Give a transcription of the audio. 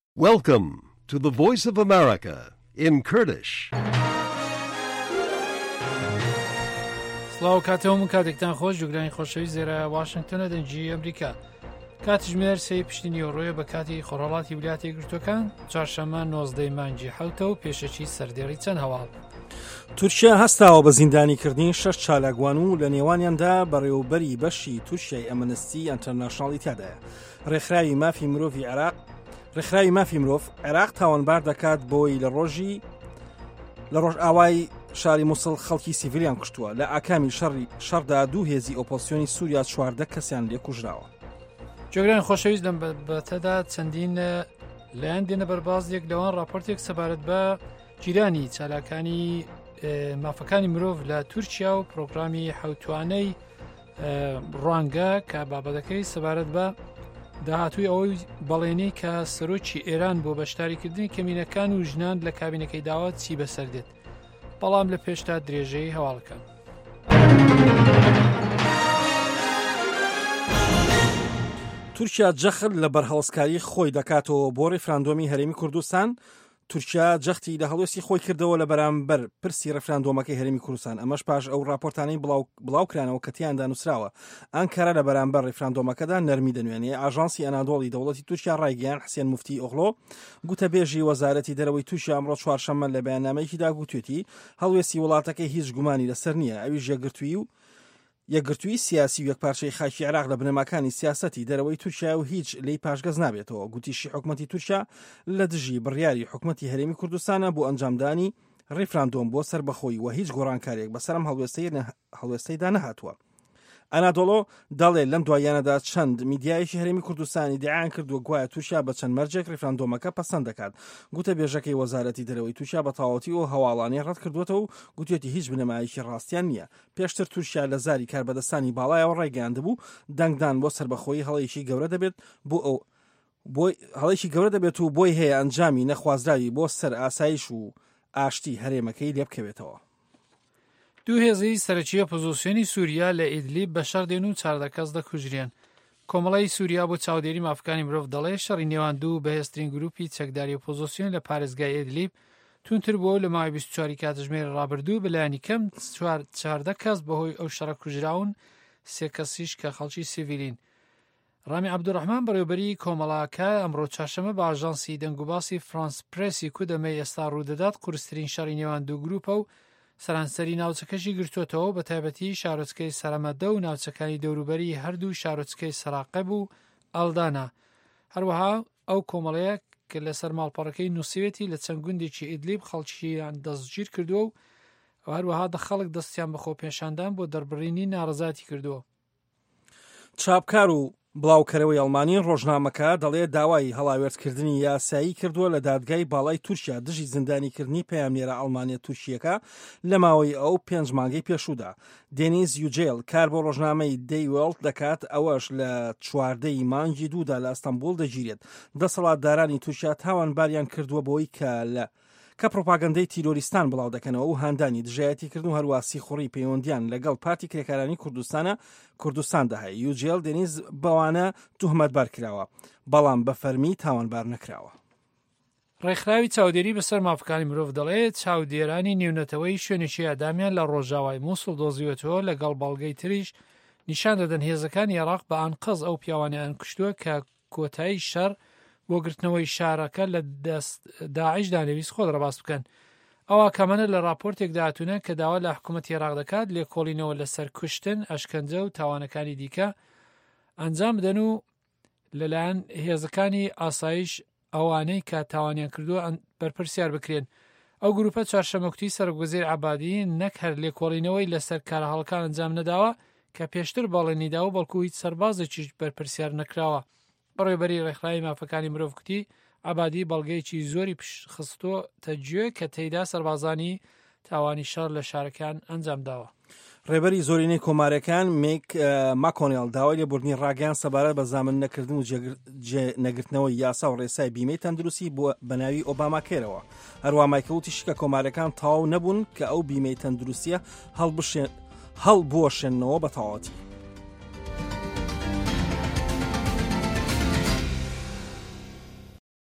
Welcome to the Voice of America in Kurdish. سڵاو کاتەوەم کاتێکتان خۆش جوگرانی خۆشەوی زێرە واشنگتنە دەنجی ئەمریکا کاتژمێر سەی پشتنی ڕۆیە بە کاتی خۆڕەڵاتی ویلایەتە یەکگرتووەکان چوارشەممە 19 مانگی حوتە و پێشەکی سەردێڕی چەند هەواڵ. تورکیا هەستاوە بە زیندانیکردنی 6 چالاکوان و لە نێوانیاندا بەڕێوەبەری بەشی تورکیای ئەمنستی ئەنتەرناشناڵی تیادایە. ڕێکخراوی مافی مرۆڤ عێراق تاوانبار دەکات بۆی لە ڕۆژ ئاوای شاری مووسڵ خەڵکی سیڤیلیان کوشتووە. لە ئاکامی شەڕدا دوو هێزی ئۆپۆزیسیۆنی سووریا 14 کەسیان لێکوژراوە. جۆگرانی خۆشەویست لەم بەتەدا چەندین لایەن دێنە بەرباز یەک لەوان راپۆرتێک سەبارەت بە جیرانی چالاکانی مافەکانی مرۆڤ لە تورکیا و پرۆگرامی حوتوانەی ڕوانگە کە بابەتەکەی سەبارەت بە داهاتووی ئەوەی بەڵێنەی کە سەرۆکی ئێران بۆ بەشداریکردنی کەمینەکان و ژنان لە کابینەکەی داوات چی بەسەردێت، بەڵام لە پێشتا درێژەی هەواڵەکان. تورکیا جەخت لە بەرهەڵسکاری خۆی دەکاتەوە بۆ ڕێفراندۆمی هەرێمی کوردستان. تورکیا جەختی لە هەڵوێستی خۆی کردەوە لە بەرامبەر پرسی ڕێفراندۆمەکەی هەرێمی کوردستان. ئەمەش پاش ئەو راپۆرتانەی بڵاوکرانەوە کە تیاندا نووسراوە ئەنکارە لە بەرامبەر ڕێفراندۆمەکەدا نەرمی دەنوێنێ. ئاژانسی ئەنادۆڵی دەوڵەتی تورکیا ڕایگەیان حسێن موفتی ئۆغڵۆ گوتەبێژی وەزارەتی دەرەوەی تورکیا ئەمڕۆ چوارشەممە لە بەیاننامەیەکیدا گوتوێتی هەڵوێستی وڵاتەکەی هیچ گومانی لەسەر نییە. ئەویش یەکگرتووی سیاسی و یەکپارچەی خاکی عێراق لە بنەماکانی سیاسەتی دەرەوەی تورکیا و هیچ لی پاشگەز نابێتەوە. گوتیشی حکومەتی تورکیا لە دژی بڕیاری حکومەتی هەرێمی کوردستانە بۆ ئەنجامدانی ڕێفراندۆم بۆ سەربەخۆی و هیچ گۆڕانکارێک بەسەرم هەڵوێستەیدا نەهاتووە. ئەنادۆڵۆ دەڵێ لەم دوایانەدا چەند میدیایەکی هەرێمی کوردستانی دیعان کردووە گوایە تورکیا بە چەند مەرجێک ڕێفراندۆمەکە پەسەند دەکات. گوتە بێژەکەی وەزارەتی دەرەوەی تورکیا بە تەواوەتی و هەواڵانی ڕەت کردوێتەوە و گوتێتی هیچ بنەمایەکی ڕاستیان نییە. پێشتر تورکیا لە زاری کاربەدەستانی باڵایەوە ڕێگەیاندبوو دەنگدان بۆ سەربەخۆیی هەڵەیەکی گەورە دەبێت و بۆی هەیە ئەنجامی نەخوازراوی بۆ سەر ئاسایش و ئاشتی هەرێمەکەی لێبکەوێتەوە. دوو هێزی سەرەکیە پۆزیسیۆنی سووریا لە ئیدلیب بە شەڕدێن و 14 کەس دەکوژرێن. کۆمەڵی سووریا بۆ چاودێری مافەکانی مرۆڤ دەڵێ شەڕی نێوان دوو بەهێزترین گروپی چەکداری ئۆپۆزیسیۆن لە پارێزگای ئیدلیب تونتر بووە لە ماوەی 24 کاتژمێر ڕابردوو بەلایانی کەم 14 کەس بەهۆی ئەو شەڕە کوژراون، 3 کەسیش کە خەڵکی سیڤیلین. ڕامی عەبدوڕەحمان بەڕێوەبەری کۆمەڵاکە ئەمڕۆ چوارشەممە بە ئاژانسی دەنگوباسی فرانس پرێسی کودەمەی ئێستا ڕوودەدات قورسترین شەڕی نێوان دوو گروپە و سەرانسەری ناوچەکەشی گرتووەتەوە بە تایبەتی شارۆچکەی سەرەمەدە و ناوچەکانی دەوروبەری هەردوو شارۆچکەی سەراقەب و ئەلدانا. هەروەها ئەو کۆمەڵەیە کە لەسەر ماڵپەڕەکەی نووسێتی لە چەند گوندێکی ئیدلیب خەڵکییان دەستگیر کردووە و هەروەها خەڵک دەستیان بە خۆپێشاندان بۆ دەربڕینی ناڕەزاتی کردووە. چاپکار و بڵاوکەرەوەی ئەڵمانی ڕۆژنامەکە دەڵێ داوای هەڵاوێردکردنی یاسایی کردووە لە دادگای باڵای تورکیا دژی زیندانیکردنی پەیامنێرە ئەڵمانیە تورکیەکە لە ماوەی ئەو 5 مانگەی پێشوودا. دێنیز یوجێل کار بۆ ڕۆژنامەی دەیوەڵت دەکات، ئەوەش لە 14 مانگی دوودا لە ئەستەمبول دەگیرێت. دەسەڵاتدارانی تورکیا تاوانباریان کردووە بۆی کە پرۆپاگەندەی تیرۆریستان بڵاو دەکەنەوە و هاندانی دژایەتیکردن و هەروە سیخوڕی پەیوەندیان لەگەڵ پارتی کرێکارانی کوردستان دەهەیە. یوجێل دێنیز بەوانە توهمەتبار کراوە، بەڵام بە فەرمی تاوانبار نەکراوە. ڕێکخراوی چاودێری بەسەر مافەکانی مرۆڤ دەڵێت چاودێرانی نێونەتەوەی شوێنێکی ئادامیان لە ڕۆژاوای مووسڵ دۆزیوێتەوە لەگەڵ بەڵگەی تریش نیشان دەدەن هێزەکانی عێراق بە ئانقەز ئەو پیاوانیان کوشتووە کە کۆتایی شەڕ بۆ گرتنەوەی شارەکە لە دەست داعش دانەویست خۆ ڕەباز بکەن. ئەوە کەمەنە لە راپۆرتێک داهاتوونە کە داوا لە حکوومەتی عێراق دەکات لێکۆڵینەوە لەسەر کوشتن، ئەشکەنجە و تاوانەکانی دیکە ئەنجام بدەن و لەلایەن هێزەکانی ئاسایش ئەوانەی کە تاوانیان کردووە بەرپرسیار بکرێن. ئەو گروپە چوارشەممەکوتی سەرۆکوەزیر عەبادی نەک هەر لێکۆڵینەوەی لەسەر کارەهەڵەکان ئەنجام نەداوە کە پێشتر بەڵێنیدا و بەڵکو هیچ سەربازێکیش بەرپرسیار نەکراوە. بەڕێوەبەری ڕێکخراوی مافەکانی مرۆڤ کوتی عەبادی بەڵگەیەکی زۆری خستۆ تەجوێ کە تێیدا سەربازانی تاوانی شەڕ لە شارەکان ئەنجام داوە. ڕێبەری زۆرینەی کۆمارەکان ماکۆنێڵ داوای لێبوردنی ڕاگەیان سەبارەت بە زامن نەکردن و نەگرتنەوەی یاسا و ڕێسای بیمەی تەندروستی بۆ بەناوی ئۆباما کێرەوە. هەروە مایکەوتیش کە کۆمارەکان تەواو نەبوون کە ئەو بیمەی تەندروستیە هەڵبوەشێنەوە بە تەواوەتی.